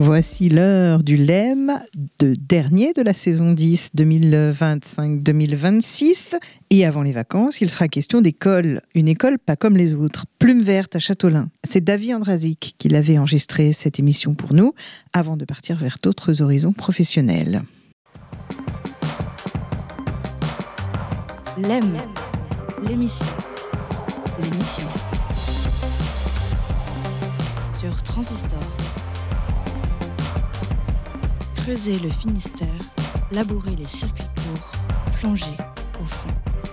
Voici l'heure du LEM dernier de la saison 10 2025-2026. Et avant les vacances, il sera question d'école. Une école pas comme les autres. Plume verte à Châteaulin. C'est David Andrazik qui l'avait enregistré cette émission pour nous avant de partir vers d'autres horizons professionnels. LEM, l'émission sur Transistor. Creuser le Finistère, labourer les circuits courts, plonger au fond.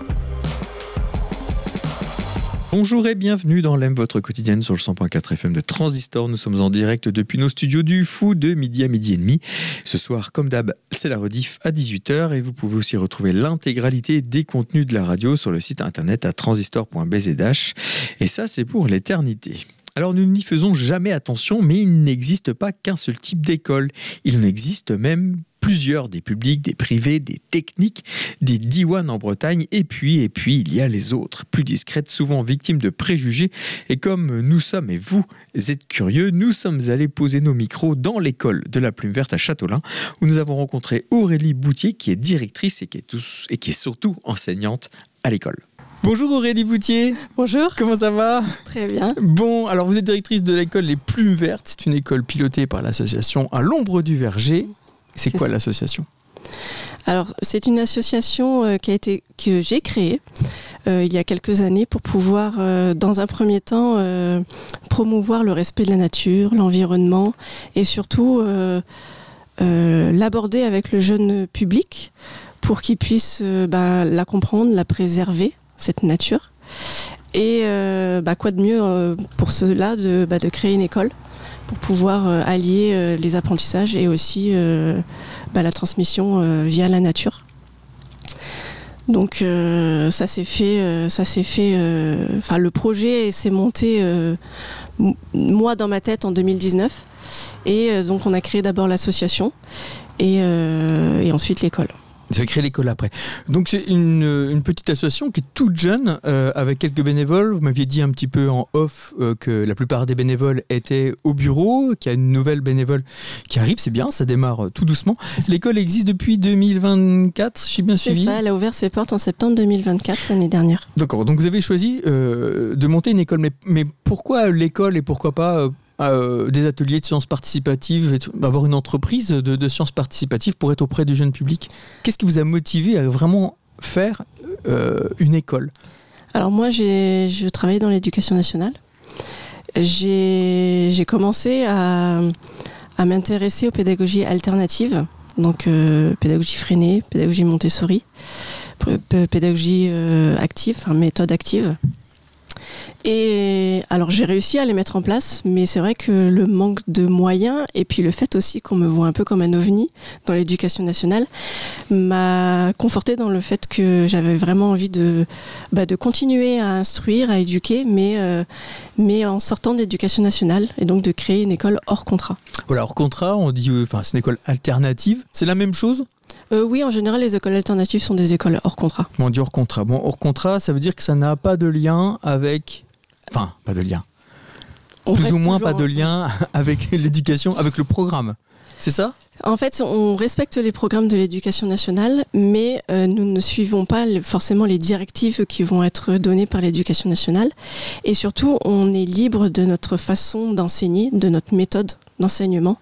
Bonjour et bienvenue dans LEM, votre quotidienne sur le 100.4 FM de Transistor. Nous sommes en direct depuis nos studios du Fou de midi à midi et demi. Ce soir, comme d'hab, c'est la rediff à 18h et vous pouvez aussi retrouver l'intégralité des contenus de la radio sur le site internet à transistor.bzh. Et ça, c'est pour l'éternité. Alors nous n'y faisons jamais attention, mais il n'existe pas qu'un seul type d'école. Il en existe même plusieurs, des publics, des privés, des techniques, des diwan en Bretagne, et puis il y a les autres, plus discrètes, souvent victimes de préjugés. Et comme nous sommes, et vous êtes curieux, nous sommes allés poser nos micros dans l'école de la Plume Verte à Châteaulin, où nous avons rencontré Aurélie Boutier, qui est directrice et qui est surtout enseignante à l'école. Bonjour Aurélie Boutier. Bonjour. Comment ça va ? Très bien. Bon, alors vous êtes directrice de l'école Les Plumes Vertes. C'est une école pilotée par l'association À l'ombre du verger. C'est quoi l'association ? Alors, c'est une association que j'ai créée il y a quelques années pour pouvoir, dans un premier temps, promouvoir le respect de la nature, l'environnement et surtout l'aborder avec le jeune public pour qu'il puisse la comprendre, la préserver, cette nature. Et quoi de mieux pour cela de créer une école pour pouvoir allier les apprentissages et aussi la transmission via la nature. Donc ça s'est fait. Le projet s'est monté moi dans ma tête en 2019 et donc on a créé d'abord l'association et ensuite l'école. Vous avez créé l'école après. Donc c'est une petite association qui est toute jeune, avec quelques bénévoles. Vous m'aviez dit un petit peu en off que la plupart des bénévoles étaient au bureau, qu'il y a une nouvelle bénévole qui arrive, c'est bien, ça démarre tout doucement. L'école existe depuis 2024, j'ai bien suivi. C'est ça, elle a ouvert ses portes en septembre 2024, l'année dernière. D'accord, donc vous avez choisi de monter une école, mais pourquoi l'école et pourquoi pas des ateliers de sciences participatives, avoir une entreprise de sciences participatives pour être auprès du jeune public. Qu'est-ce qui vous a motivé à vraiment faire une école ? Alors moi, je travaillais dans l'éducation nationale. J'ai commencé à m'intéresser aux pédagogies alternatives, donc pédagogie freinée, pédagogie Montessori, pédagogie active, méthode active. Et alors j'ai réussi à les mettre en place, mais c'est vrai que le manque de moyens et puis le fait aussi qu'on me voit un peu comme un ovni dans l'éducation nationale m'a confortée dans le fait que j'avais vraiment envie de continuer à instruire, à éduquer, mais en sortant de l'éducation nationale et donc de créer une école hors contrat. Voilà, hors contrat, on dit, c'est une école alternative, c'est la même chose ? Oui, en général, les écoles alternatives sont des écoles hors contrat. Bon, on dit hors contrat. Bon, hors contrat, ça veut dire que ça n'a pas de lien avec... Enfin, pas de lien. Plus ou moins pas de lien avec l'éducation, avec le programme. C'est ça ? En fait, on respecte les programmes de l'éducation nationale, mais nous ne suivons pas forcément les directives qui vont être données par l'éducation nationale. Et surtout, on est libre de notre façon d'enseigner, de notre méthode d'enseignement.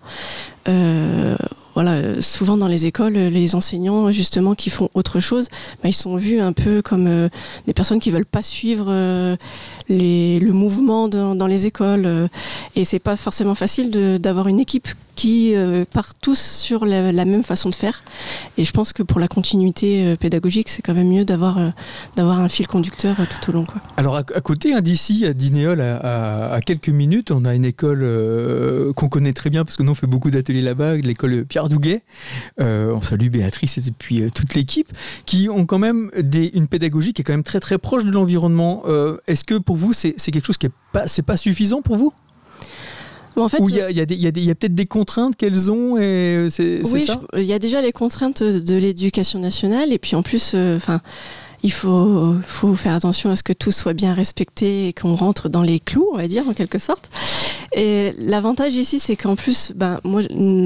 Souvent dans les écoles, les enseignants justement qui font autre chose, ils sont vus un peu comme des personnes qui veulent pas suivre le mouvement dans les écoles. Et c'est pas forcément facile d'avoir une équipe qui part tous sur la même façon de faire. Et je pense que pour la continuité pédagogique, c'est quand même mieux d'avoir un fil conducteur tout au long, quoi. Alors à côté, d'ici, à Dinéol, à quelques minutes, on a une école qu'on connaît très bien parce que nous on fait beaucoup d'ateliers là-bas, l'école Pierre Douguet. On salue Béatrice et puis toute l'équipe qui ont quand même une pédagogie qui est quand même très très proche de l'environnement. Est-ce que pour vous c'est quelque chose qui c'est pas suffisant pour vous ? En fait, ou il y a peut-être des contraintes qu'elles ont et c'est oui, ça ? Il y a déjà les contraintes de l'éducation nationale et puis en plus, il faut faire attention à ce que tout soit bien respecté et qu'on rentre dans les clous, on va dire, en quelque sorte. Et l'avantage ici, c'est qu'en plus, moi,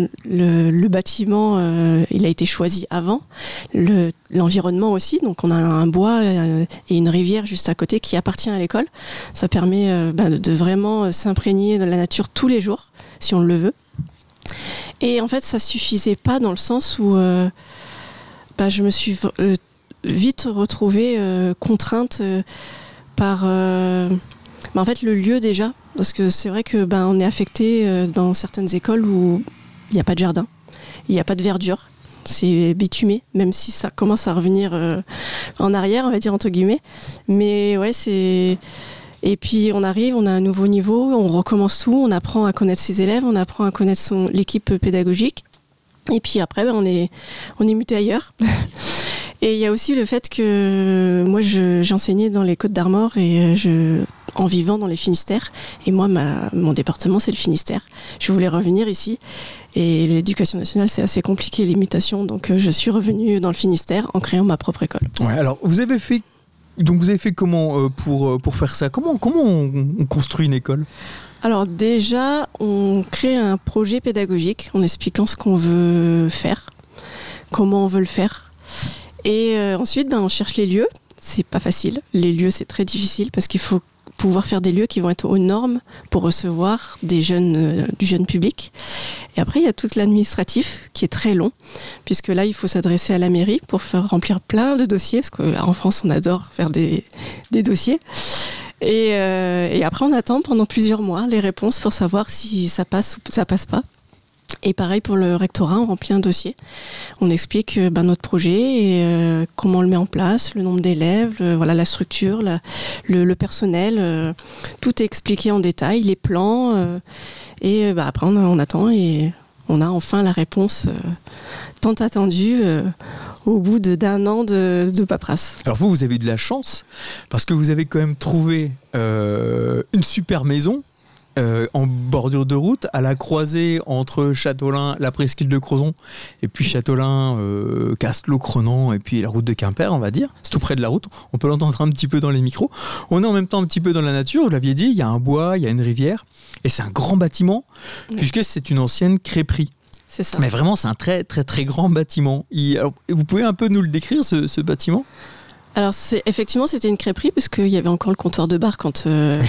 le bâtiment, il a été choisi avant. L'environnement aussi, donc on a un bois et une rivière juste à côté qui appartient à l'école. Ça permet de vraiment s'imprégner de la nature tous les jours, si on le veut. Et en fait, ça suffisait pas dans le sens où je me suis vite retrouvée contrainte par en fait le lieu déjà, parce que c'est vrai que on est affecté dans certaines écoles où il n'y a pas de jardin, il n'y a pas de verdure, c'est bitumé, même si ça commence à revenir en arrière, on va dire entre guillemets, mais ouais c'est... Et puis on arrive, on a un nouveau niveau, on recommence tout, on apprend à connaître ses élèves, on apprend à connaître l'équipe pédagogique. Et puis après, on est muté ailleurs. Et il y a aussi le fait que moi, j'enseignais dans les Côtes-d'Armor et en vivant dans les Finistères. Et moi, mon département, c'est le Finistère. Je voulais revenir ici. Et l'éducation nationale, c'est assez compliqué, les mutations. Donc je suis revenue dans le Finistère en créant ma propre école. Ouais, alors vous avez fait comment pour faire ça ? Comment on construit une école ? Alors déjà, on crée un projet pédagogique en expliquant ce qu'on veut faire, comment on veut le faire. Et ensuite, on cherche les lieux. C'est pas facile. Les lieux, c'est très difficile parce qu'il faut pouvoir faire des lieux qui vont être aux normes pour recevoir des jeunes, du jeune public. Et après, il y a tout l'administratif qui est très long, puisque là, il faut s'adresser à la mairie pour faire remplir plein de dossiers, parce qu'en France, on adore faire des dossiers. Et après, on attend pendant plusieurs mois les réponses pour savoir si ça passe ou ça passe pas. Et pareil pour le rectorat, on remplit un dossier. On explique notre projet et comment on le met en place, le nombre d'élèves, la structure, le personnel. Tout est expliqué en détail, les plans. Et après, on attend et on a enfin la réponse tant attendue au bout d'un an de paperasse. Alors vous avez eu de la chance parce que vous avez quand même trouvé une super maison en bordure de route, à la croisée entre Châteaulin, la presqu'île de Crozon, et puis Châteaulin, Castelot, Crenan, et puis la route de Quimper, on va dire. C'est tout près de la route. On peut l'entendre un petit peu dans les micros. On est en même temps un petit peu dans la nature. Vous l'aviez dit, il y a un bois, il y a une rivière, et c'est un grand bâtiment, puisque c'est une ancienne crêperie. C'est ça. Mais vraiment, c'est un très très très grand bâtiment. Alors, vous pouvez un peu nous le décrire, ce bâtiment ? Alors effectivement c'était une crêperie parce qu'il y avait encore le comptoir de bar quand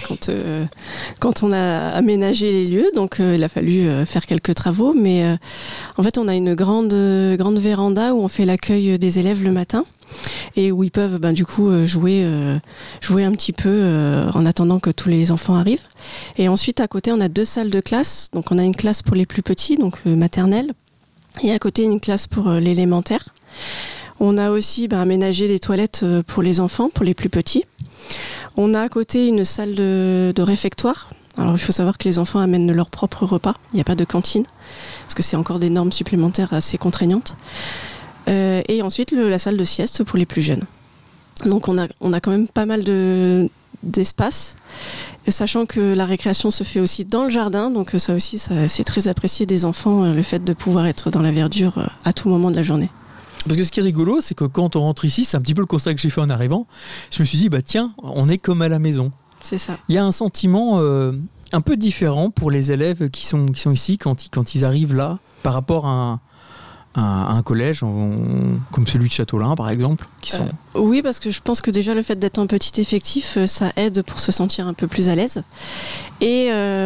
on a aménagé les lieux, donc il a fallu faire quelques travaux, mais en fait on a une grande véranda où on fait l'accueil des élèves le matin et où ils peuvent du coup jouer un petit peu en attendant que tous les enfants arrivent. Et ensuite à côté on a 2 salles de classe, donc on a une classe pour les plus petits, donc maternelle, et à côté une classe pour l'élémentaire. On a aussi aménagé des toilettes pour les enfants, pour les plus petits. On a à côté une salle de réfectoire. Alors il faut savoir que les enfants amènent leur propre repas. Il n'y a pas de cantine, parce que c'est encore des normes supplémentaires assez contraignantes. Et ensuite la salle de sieste pour les plus jeunes. Donc on a quand même pas mal d'espace, sachant que la récréation se fait aussi dans le jardin. Donc ça aussi, c'est très apprécié des enfants, le fait de pouvoir être dans la verdure à tout moment de la journée. Parce que ce qui est rigolo, c'est que quand on rentre ici, c'est un petit peu le constat que j'ai fait en arrivant. Je me suis dit, tiens, on est comme à la maison. C'est ça. Il y a un sentiment un peu différent pour les élèves qui sont ici quand ils arrivent là, par rapport à un collège comme celui de Châteaulin, par exemple. Oui, parce que je pense que déjà le fait d'être un petit effectif, ça aide pour se sentir un peu plus à l'aise. Et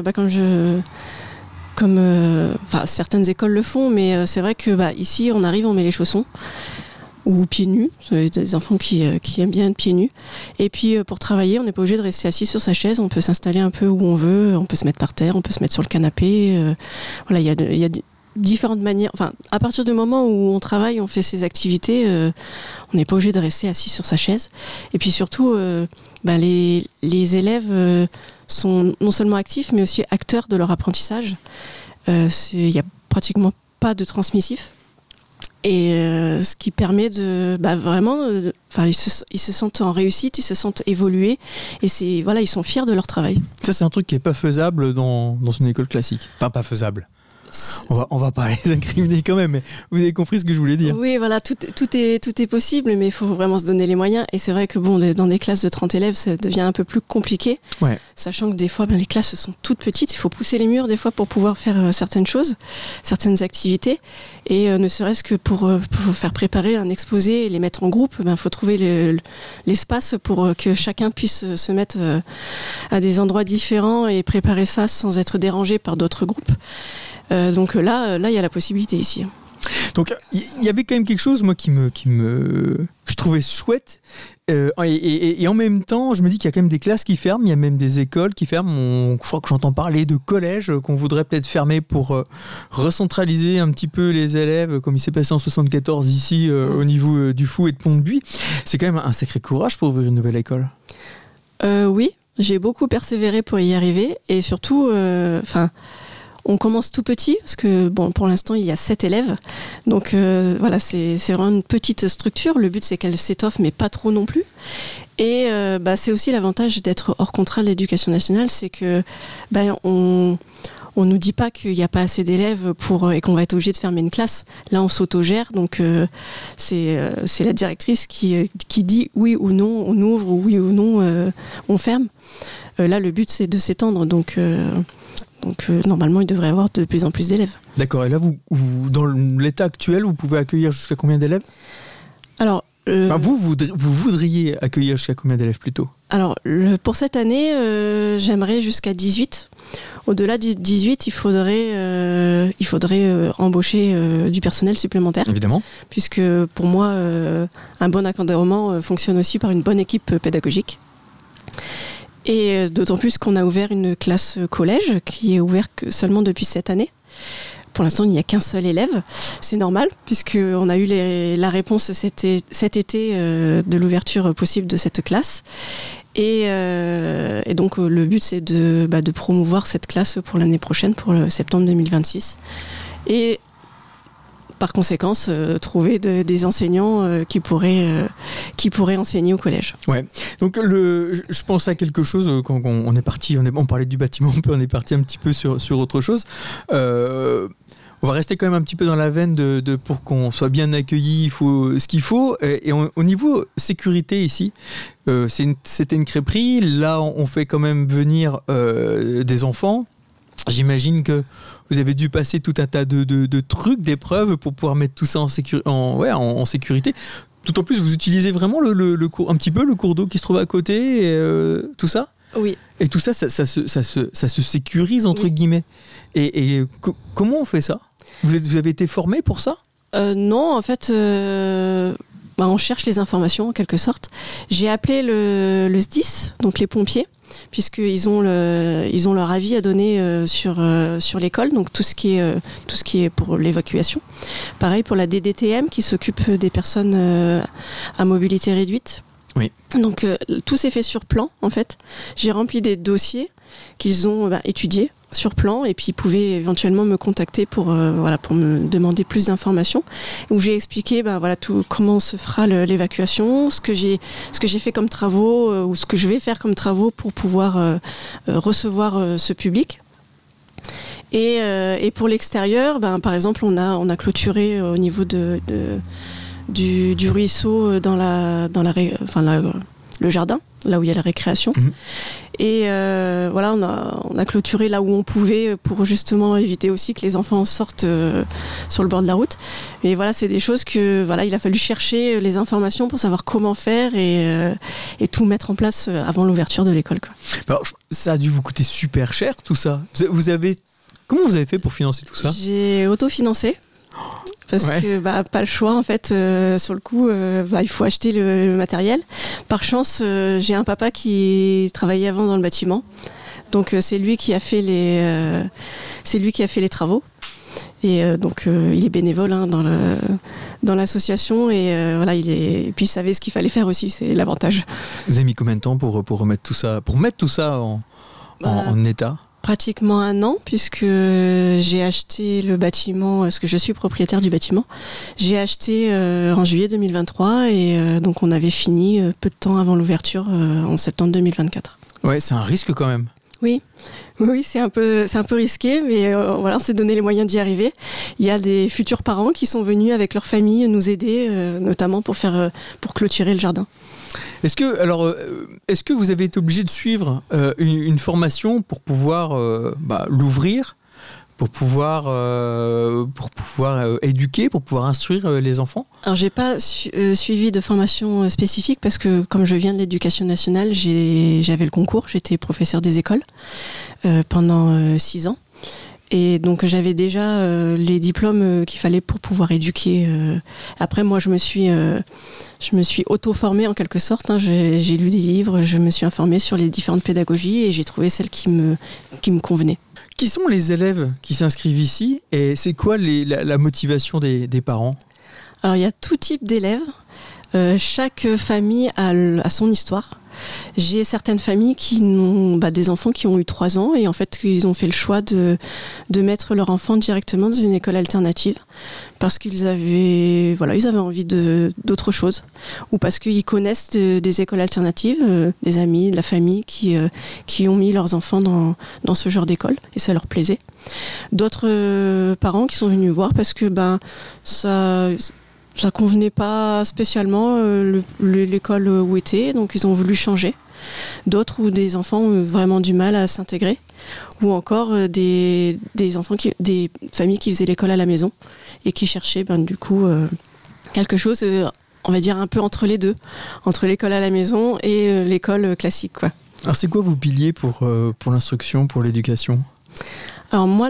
certaines écoles le font, mais c'est vrai que ici on arrive, on met les chaussons ou pieds nus. C'est des enfants qui aiment bien être pieds nus. Et puis pour travailler, on n'est pas obligé de rester assis sur sa chaise. On peut s'installer un peu où on veut. On peut se mettre par terre, on peut se mettre sur le canapé. Il y a différentes manières. Enfin, à partir du moment où on travaille, on fait ses activités, on n'est pas obligé de rester assis sur sa chaise. Et puis surtout, les élèves sont non seulement actifs, mais aussi acteurs de leur apprentissage. Il n'y a pratiquement pas de transmissif. Et ce qui permet de vraiment, ils se sentent en réussite, ils se sentent évoluer, et ils sont fiers de leur travail. Ça, c'est un truc qui n'est pas faisable dans une école classique. Enfin, pas faisable. On va pas les incriminer quand même, mais vous avez compris ce que je voulais dire. Oui, voilà, tout est possible, mais il faut vraiment se donner les moyens. Et c'est vrai que bon, dans des classes de 30 élèves, ça devient un peu plus compliqué, sachant que des fois, les classes sont toutes petites. Il faut pousser les murs des fois pour pouvoir faire certaines choses, certaines activités. Et ne serait-ce que pour faire préparer un exposé et les mettre en groupe, il faut trouver l'espace pour que chacun puisse se mettre à des endroits différents et préparer ça sans être dérangé par d'autres groupes. Donc là, il y a la possibilité ici. Donc il y avait quand même quelque chose, moi, que je trouvais chouette. Et en même temps, je me dis qu'il y a quand même des classes qui ferment, il y a même des écoles qui ferment. Je crois que j'entends parler de collèges qu'on voudrait peut-être fermer pour recentraliser un petit peu les élèves, comme il s'est passé en 74 ici, au niveau du Fou et de Pont-de-Buis. C'est quand même un sacré courage pour ouvrir une nouvelle école. Oui, j'ai beaucoup persévéré pour y arriver. Et surtout, on commence tout petit, parce que pour l'instant, il y a 7 élèves. Donc voilà, c'est vraiment une petite structure. Le but, c'est qu'elle s'étoffe, mais pas trop non plus. Et c'est aussi l'avantage d'être hors contrat de l'Éducation nationale, c'est que on nous dit pas qu'il n'y a pas assez d'élèves et qu'on va être obligé de fermer une classe. Là, on s'autogère, donc c'est la directrice qui dit oui ou non, on ouvre, ou oui ou non, on ferme. Là, le but, c'est de s'étendre, donc normalement, il devrait y avoir de plus en plus d'élèves. D'accord, et là, vous, dans l'état actuel, vous pouvez accueillir jusqu'à combien d'élèves ? Alors, vous voudriez accueillir jusqu'à combien d'élèves plutôt ? Alors, pour cette année, j'aimerais jusqu'à 18. Au-delà de 18, il faudrait embaucher du personnel supplémentaire. Évidemment. Puisque pour moi, un bon encadrement fonctionne aussi par une bonne équipe pédagogique. Et d'autant plus qu'on a ouvert une classe collège qui est ouverte seulement depuis cette année. Pour l'instant, il n'y a qu'un seul élève. C'est normal, puisqu'on a eu la réponse cet été de l'ouverture possible de cette classe. Et donc, le but, c'est de promouvoir cette classe pour l'année prochaine, pour le septembre 2026. Et par conséquent, trouver des enseignants qui pourraient enseigner au collège. Ouais. Donc je pense à quelque chose quand on est parti, on parlait du bâtiment, on est parti un petit peu sur autre chose. On va rester quand même un petit peu dans la veine de pour qu'on soit bien accueilli, il faut ce qu'il faut. Et au niveau sécurité ici, c'était une crêperie. Là, on fait quand même venir des enfants. J'imagine que vous avez dû passer tout un tas de trucs, d'épreuves pour pouvoir mettre tout ça en sécurité. Tout en plus, vous utilisez vraiment un petit peu le cours d'eau qui se trouve à côté, et, tout ça ? Oui. Et tout ça, ça se sécurise, entre guillemets. Et comment on fait ça ? Vous avez été formé pour ça ? Non, en fait, on cherche les informations en quelque sorte. J'ai appelé le SDIS, donc les pompiers, puisqu'ils ont leur avis à donner sur l'école, donc tout ce qui est pour l'évacuation. Pareil pour la DDTM qui s'occupe des personnes à mobilité réduite. Oui. Donc tout s'est fait sur plan en fait. J'ai rempli des dossiers qu'ils ont étudiés sur plan, et puis ils pouvaient éventuellement me contacter pour me demander plus d'informations, où j'ai expliqué tout comment se fera l'évacuation, ce que j'ai fait comme travaux, ou ce que je vais faire comme travaux pour pouvoir recevoir ce public. Et pour l'extérieur, par exemple, on a clôturé au niveau du ruisseau dans le jardin, là où il y a la récréation. Mmh. Et on a clôturé là où on pouvait pour justement éviter aussi que les enfants sortent sur le bord de la route. Et voilà, c'est des choses que il a fallu chercher les informations pour savoir comment faire et tout mettre en place avant l'ouverture de l'école, quoi. Alors, ça a dû vous coûter super cher tout ça. Comment vous avez fait pour financer tout ça ? J'ai autofinancé. Parce que pas le choix en fait, sur le coup il faut acheter le matériel. Par chance, j'ai un papa qui travaillait avant dans le bâtiment, donc c'est lui qui a fait les travaux, et donc il est bénévole dans l'association, et puis il savait ce qu'il fallait faire aussi, c'est l'avantage. Vous avez mis combien de temps pour remettre tout ça, mettre tout ça en état ? Pratiquement 1 an, puisque j'ai acheté le bâtiment, parce que je suis propriétaire du bâtiment. J'ai acheté en juillet 2023, et donc on avait fini peu de temps avant l'ouverture en septembre 2024. Ouais, c'est un risque quand même. Oui, c'est un peu risqué, mais voilà, on s'est donné les moyens d'y arriver. Il y a des futurs parents qui sont venus avec leur famille nous aider, notamment pour clôturer le jardin. Est-ce que vous avez été obligé de suivre une formation pour pouvoir l'ouvrir, pour pouvoir éduquer, pour pouvoir instruire les enfants? Alors, j'ai pas suivi de formation spécifique parce que, comme je viens de l'éducation nationale, j'avais le concours, j'étais professeur des écoles pendant 6 ans. Et donc, j'avais déjà les diplômes qu'il fallait pour pouvoir éduquer. Après, moi, je me suis auto-formée en quelque sorte. Hein. J'ai lu des livres, je me suis informée sur les différentes pédagogies et j'ai trouvé celle qui me convenait. Qui sont les élèves qui s'inscrivent ici et c'est quoi la motivation des parents? Alors, il y a tout type d'élèves. Chaque famille a son histoire. J'ai certaines familles qui ont des enfants qui ont eu 3 ans et en fait ils ont fait le choix de mettre leur enfant directement dans une école alternative parce qu'ils avaient envie d'autre chose ou parce qu'ils connaissent des écoles alternatives, des amis, de la famille qui ont mis leurs enfants dans ce genre d'école et ça leur plaisait. D'autres parents qui sont venus voir parce que ça convenait pas spécialement l'école où étaient, donc ils ont voulu changer. D'autres où des enfants ont vraiment du mal à s'intégrer, ou encore des familles qui faisaient l'école à la maison et qui cherchaient quelque chose, on va dire un peu entre les deux, entre l'école à la maison et l'école classique, quoi. Alors c'est quoi vos piliers pour l'instruction, pour l'éducation? Alors moi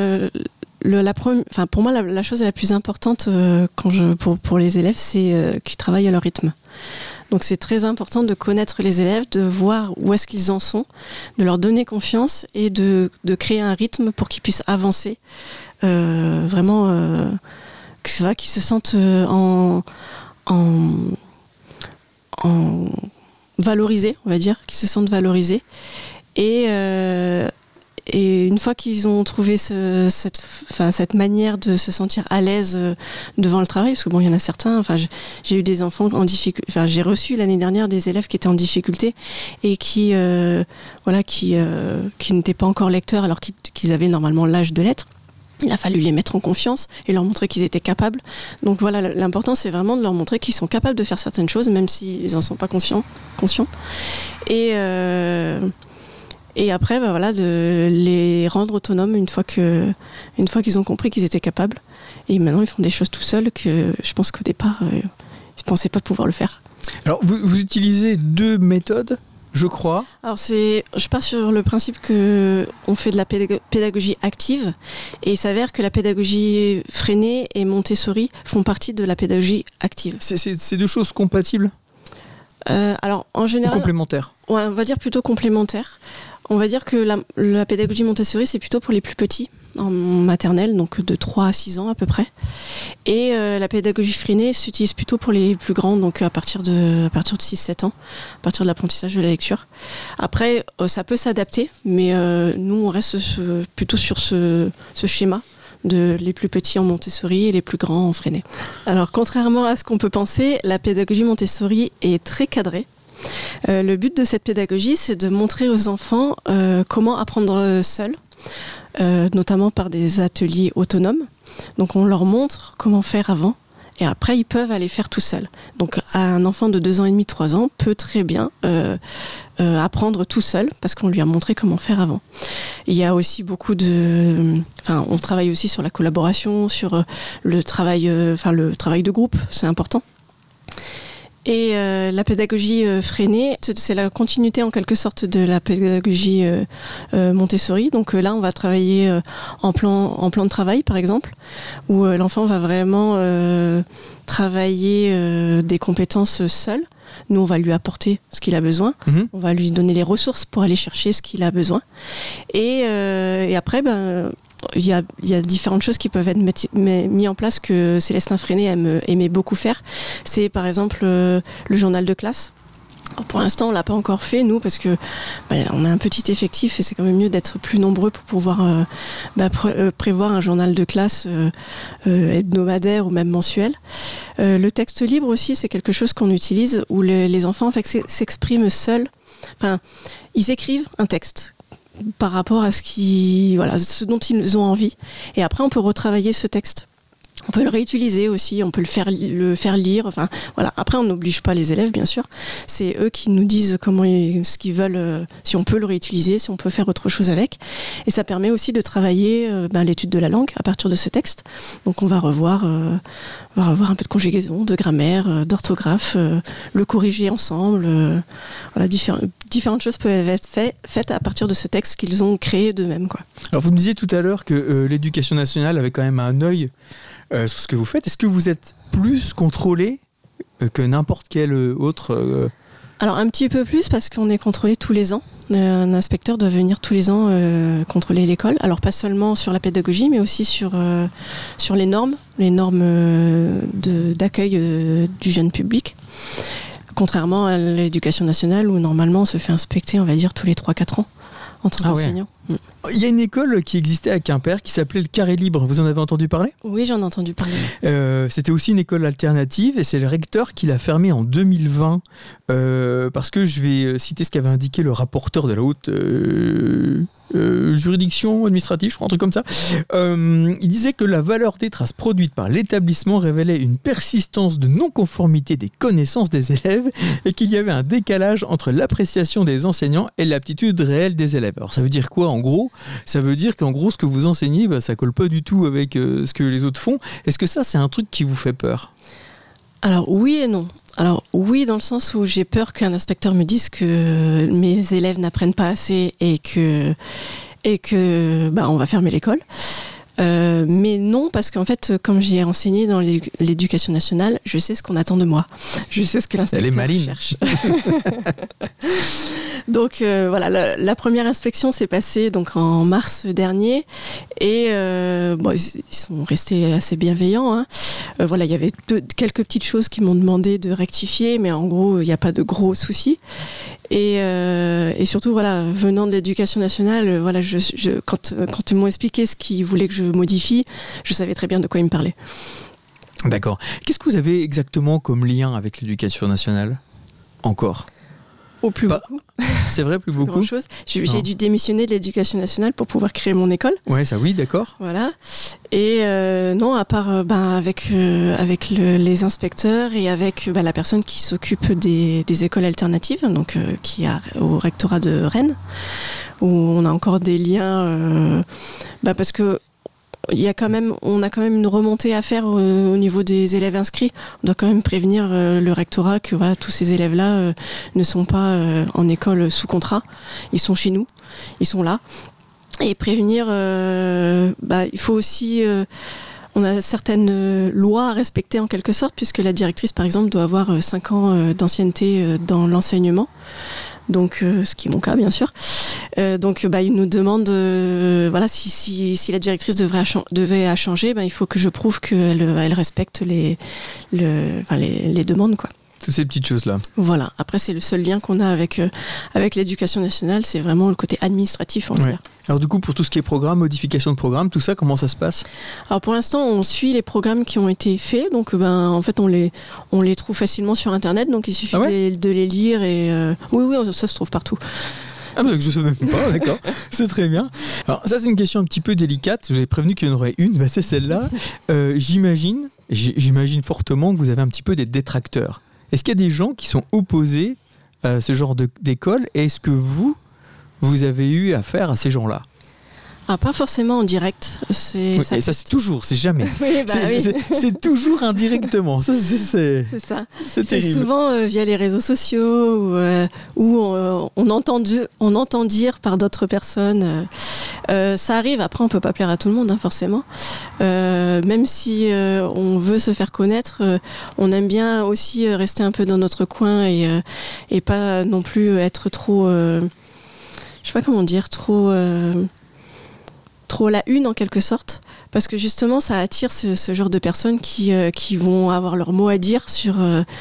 pour moi, la chose la plus importante pour les élèves, c'est qu'ils travaillent à leur rythme. Donc c'est très important de connaître les élèves, de voir où est-ce qu'ils en sont, de leur donner confiance et de créer un rythme pour qu'ils puissent avancer, vraiment, qu'ils se sentent en valorisés, on va dire, qu'ils se sentent valorisés. Et une fois qu'ils ont trouvé cette manière de se sentir à l'aise devant le travail, parce que il y en a certains, j'ai eu des enfants en difficulté, j'ai reçu l'année dernière des élèves qui étaient en difficulté et qui n'étaient pas encore lecteurs alors qu'ils avaient normalement l'âge de l'être. Il a fallu les mettre en confiance et leur montrer qu'ils étaient capables. Donc voilà, l'important c'est vraiment de leur montrer qu'ils sont capables de faire certaines choses, même s'ils n'en sont pas conscients. Et après, de les rendre autonomes une fois qu'ils ont compris qu'ils étaient capables. Et maintenant, ils font des choses tout seuls que je pense qu'au départ, ils ne pensaient pas pouvoir le faire. Alors, vous utilisez 2 méthodes, je crois. Alors, je pars sur le principe qu'on fait de la pédagogie active. Et il s'avère que la pédagogie freinée et Montessori font partie de la pédagogie active. C'est 2 choses compatibles? Alors, en général... Ou complémentaires? Ouais, on va dire plutôt complémentaires. On va dire que la pédagogie Montessori, c'est plutôt pour les plus petits, en maternelle, donc de 3 à 6 ans à peu près. Et la pédagogie freinée s'utilise plutôt pour les plus grands, donc à partir de 6-7 ans, à partir de l'apprentissage de la lecture. Après, ça peut s'adapter, mais nous, on reste plutôt sur ce schéma de les plus petits en Montessori et les plus grands en freiné. Alors, contrairement à ce qu'on peut penser, la pédagogie Montessori est très cadrée. Le but de cette pédagogie, c'est de montrer aux enfants comment apprendre seuls, notamment par des ateliers autonomes. Donc on leur montre comment faire avant et après ils peuvent aller faire tout seuls. Donc un enfant de 2 ans et demi, 3 ans peut très bien apprendre tout seul parce qu'on lui a montré comment faire avant. Il y a aussi on travaille aussi sur la collaboration, sur le travail de groupe, c'est important. Et la pédagogie freinée, c'est la continuité en quelque sorte de la pédagogie Montessori. Donc là, on va travailler en plan de travail, par exemple, où l'enfant va vraiment travailler des compétences seul. Nous, on va lui apporter ce qu'il a besoin. On va lui donner les ressources pour aller chercher ce qu'il a besoin. Et après, il y a différentes choses qui peuvent être mises en place que Célestin Freinet aimait beaucoup faire. C'est par exemple le journal de classe. Alors pour l'instant, on l'a pas encore fait, nous, parce que on a un petit effectif et c'est quand même mieux d'être plus nombreux pour pouvoir prévoir un journal de classe hebdomadaire ou même mensuel. Le texte libre aussi, c'est quelque chose qu'on utilise où les enfants en fait, s'expriment seuls. Enfin, ils écrivent un texte par rapport à ce dont ils ont envie. Et après, on peut retravailler ce texte. On peut le réutiliser aussi, on peut le faire lire. Enfin, voilà. Après, on n'oblige pas les élèves, bien sûr. C'est eux qui nous disent ce qu'ils veulent, si on peut le réutiliser, si on peut faire autre chose avec. Et ça permet aussi de travailler l'étude de la langue à partir de ce texte. Donc, on va revoir un peu de conjugaison, de grammaire, d'orthographe, le corriger ensemble. Voilà, différentes choses peuvent être faites à partir de ce texte qu'ils ont créé d'eux-mêmes, quoi. Alors, vous me disiez tout à l'heure que l'éducation nationale avait quand même un œil sur ce que vous faites. Est-ce que vous êtes plus contrôlé que n'importe quel autre Alors un petit peu plus parce qu'on est contrôlé tous les ans. Un inspecteur doit venir tous les ans contrôler l'école. Alors pas seulement sur la pédagogie, mais aussi sur les normes d'accueil du jeune public. Contrairement à l'éducation nationale où normalement on se fait inspecter, on va dire, tous les 3-4 ans en tant qu'enseignant. Ouais. Il y a une école qui existait à Quimper qui s'appelait le Carré Libre. Vous en avez entendu parler ? Oui, j'en ai entendu parler. C'était aussi une école alternative et c'est le recteur qui l'a fermée en 2020 parce que je vais citer ce qu'avait indiqué le rapporteur de la haute juridiction administrative, je crois, un truc comme ça. Il disait que la valeur des traces produites par l'établissement révélait une persistance de non-conformité des connaissances des élèves et qu'il y avait un décalage entre l'appréciation des enseignants et l'aptitude réelle des élèves. Alors ça veut dire quoi en gros ? Ça veut dire qu'en gros ce que vous enseignez, ça colle pas du tout avec ce que les autres font. Est-ce que ça c'est un truc qui vous fait peur ? Alors oui et non. Alors oui, dans le sens où j'ai peur qu'un inspecteur me dise que mes élèves n'apprennent pas assez et que on va fermer l'école. Mais non, parce qu'en fait, comme j'ai enseigné dans l'éducation nationale, je sais ce qu'on attend de moi. Je sais ce que l'inspecteur cherche. Donc voilà, la première inspection s'est passée donc en mars dernier et ils sont restés assez bienveillants. Hein. Voilà, il y avait quelques petites choses qui m'ont demandé de rectifier, mais en gros, il n'y a pas de gros soucis. Et surtout, voilà, venant de l'éducation nationale, voilà, quand ils m'ont expliqué ce qu'ils voulaient que je modifie, je savais très bien de quoi ils me parlaient. D'accord. Qu'est-ce que vous avez exactement comme lien avec l'éducation nationale ? Encore ? Plus beaucoup. C'est vrai, plus beaucoup. Grand-chose. J'ai dû démissionner de l'éducation nationale pour pouvoir créer mon école. Ouais, ça oui, d'accord. Voilà. Et non, à part avec les inspecteurs et avec la personne qui s'occupe des écoles alternatives, donc qui est au rectorat de Rennes, où on a encore des liens, parce que on a quand même une remontée à faire au niveau des élèves inscrits. On doit quand même prévenir le rectorat que voilà, tous ces élèves-là ne sont pas en école sous contrat. Ils sont chez nous, ils sont là. Et prévenir, il faut aussi... on a certaines lois à respecter en quelque sorte, puisque la directrice, par exemple, doit avoir 5 ans d'ancienneté dans l'enseignement. Donc, ce qui est mon cas, bien sûr. Donc, il nous demande, si la directrice devait changer, il faut que je prouve qu'elle respecte les demandes, quoi. Toutes ces petites choses-là. Voilà. Après, c'est le seul lien qu'on a avec l'éducation nationale, c'est vraiment le côté administratif, on va dire. Alors du coup, pour tout ce qui est programme, modification de programme, tout ça, comment ça se passe ? Alors pour l'instant, on suit les programmes qui ont été faits, donc en fait, on les trouve facilement sur Internet, donc il suffit de les lire et oui, ça se trouve partout. Ah, je ne sais même pas, d'accord, c'est très bien. Alors ça, c'est une question un petit peu délicate, j'avais prévenu qu'il y en aurait une, c'est celle-là. J'imagine fortement que vous avez un petit peu des détracteurs. Est-ce qu'il y a des gens qui sont opposés à ce genre d'école ? Et est-ce que vous avez eu affaire à ces gens-là ? Pas forcément en direct. C'est toujours, c'est jamais. Oui, c'est toujours indirectement. Ça, c'est ça. C'est terrible. Souvent via les réseaux sociaux où on entend dire par d'autres personnes. Ça arrive, après on peut pas plaire à tout le monde, forcément. Même si on veut se faire connaître, on aime bien aussi rester un peu dans notre coin et pas non plus être trop... je sais pas comment dire, trop la une en quelque sorte, parce que justement ça attire ce genre de personnes qui vont avoir leur mot à dire sur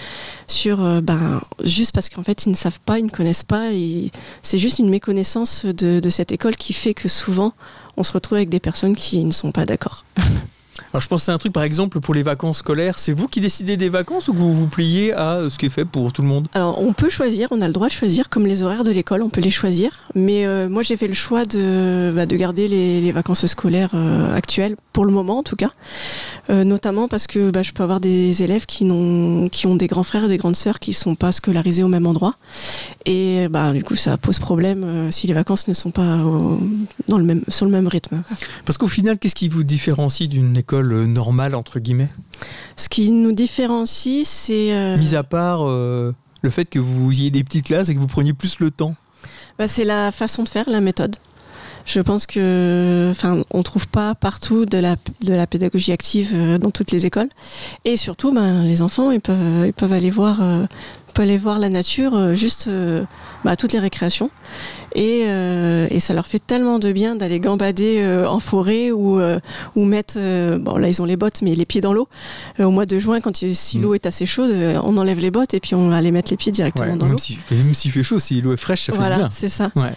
juste parce qu'en fait ils ne savent pas, ils ne connaissent pas, c'est juste une méconnaissance de cette école qui fait que souvent on se retrouve avec des personnes qui ne sont pas d'accord. Alors je pensais à un truc, par exemple, pour les vacances scolaires, c'est vous qui décidez des vacances ou que vous vous pliez à ce qui est fait pour tout le monde ? Alors on peut choisir, on a le droit de choisir, comme les horaires de l'école, on peut les choisir. Mais moi j'ai fait le choix de garder les vacances scolaires actuelles, pour le moment en tout cas. Notamment parce que je peux avoir des élèves qui ont des grands frères et des grandes sœurs qui ne sont pas scolarisés au même endroit. Et du coup ça pose problème si les vacances ne sont pas sur le même rythme. Parce qu'au final, qu'est-ce qui vous différencie d'une école normale, entre guillemets ? Ce qui nous différencie, c'est... Mis à part le fait que vous ayez des petites classes et que vous preniez plus le temps. C'est la façon de faire, la méthode. Je pense que, on ne trouve pas partout de la pédagogie active dans toutes les écoles. Et surtout, les enfants, ils peuvent aller voir la nature juste à toutes les récréations. Et ça leur fait tellement de bien d'aller gambader en forêt ou mettre, là ils ont les bottes, mais les pieds dans l'eau. Au mois de juin, si l'eau est assez chaude, on enlève les bottes et puis on va aller mettre les pieds directement dans l'eau. Même s'il fait chaud, si l'eau est fraîche, ça fait du bien. Voilà, c'est ça. Ouais.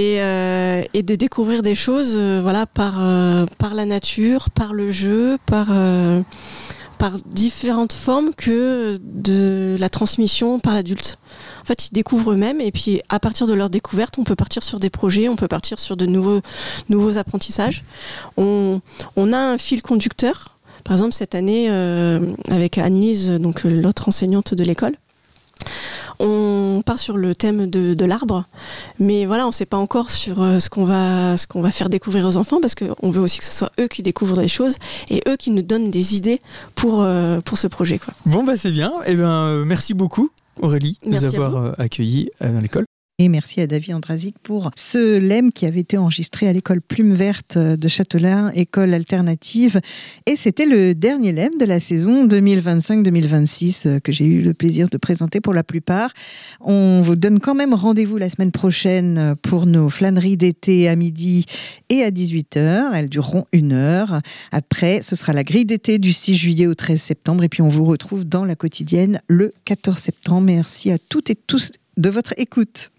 Et de découvrir des choses par la nature, par le jeu, par différentes formes que de la transmission par l'adulte. En fait, ils découvrent eux-mêmes et puis à partir de leur découverte, on peut partir sur des projets, on peut partir sur de nouveaux apprentissages. On a un fil conducteur. Par exemple, cette année, avec Anne-Lise, donc l'autre enseignante de l'école, on part sur le thème de l'arbre, mais voilà, on ne sait pas encore sur ce qu'on va faire découvrir aux enfants, parce qu'on veut aussi que ce soit eux qui découvrent des choses et eux qui nous donnent des idées pour ce projet, quoi. Bon, c'est bien. Merci beaucoup, Aurélie, de nous avoir accueillis dans l'école. Et merci à David Andrazik pour ce LEM qui avait été enregistré à l'école Plume Verte de Châtelain, école alternative. Et c'était le dernier LEM de la saison 2025-2026 que j'ai eu le plaisir de présenter pour la plupart. On vous donne quand même rendez-vous la semaine prochaine pour nos flâneries d'été à midi et à 18h. Elles dureront 1 heure. Après, ce sera la grille d'été du 6 juillet au 13 septembre. Et puis on vous retrouve dans la quotidienne le 14 septembre. Merci à toutes et tous de votre écoute.